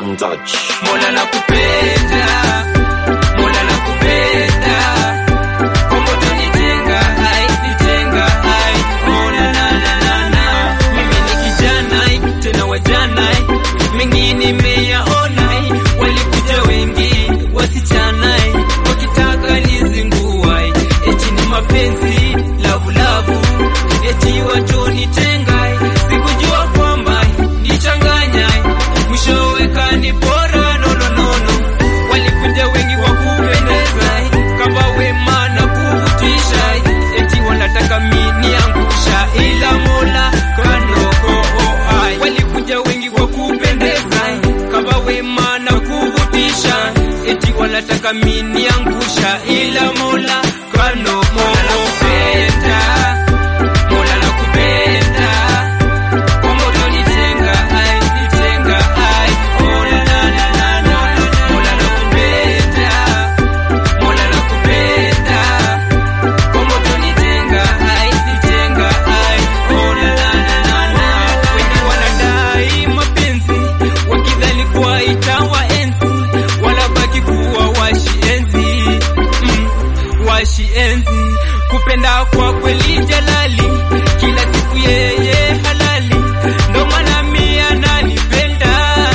Touch. Mola nakupenda, Mola nakupenda, kwa moto nitenga, nitenga, oh na na na na. Mimi ni kijana, tena wajana, mengi nimeyaona, walikuja wengi, wasichana, wakitaka nizingua, eti ni mapenzi, lavu lavu, eti watu nitenga, sikujua kwamba nichanganya, mwishowe kanipora, no no no no. Walikuja wengi wakupendeza, kama wema na kuvutisha, eti wanataka mimi angusha, ila Mola kanoko ai. Walikuja wengi wakupendeza, kama wema na kuvutisha, eti wanataka mimi angusha, ila Mola kanoko. Mola nakupenda, Mola nakupenda, kwa moto nitenga, nitenga, oh na na na na. Mola nakupenda, Mola nakupenda, kwa moto nitenga, nitenga, oh na na na. Wengi wanadai mapenzi, wakidhani kuwa itawaenzi, wanabaki kuwa washienzi, washienzi. Kupenda kwa kweli jalali, kila siku yeye halali, ndo maana mimi ananipenda,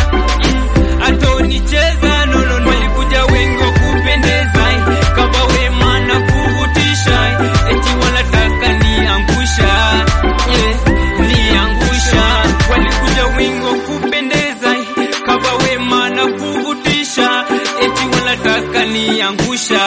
atonicheza no no no. Walikuja wengi wakupendeza, kama wema na kuvutisha, eti wanataka niangusha, niangusha. Walikuja wengi wakupendeza, kama wema na kuvutisha, eti wanataka niangusha,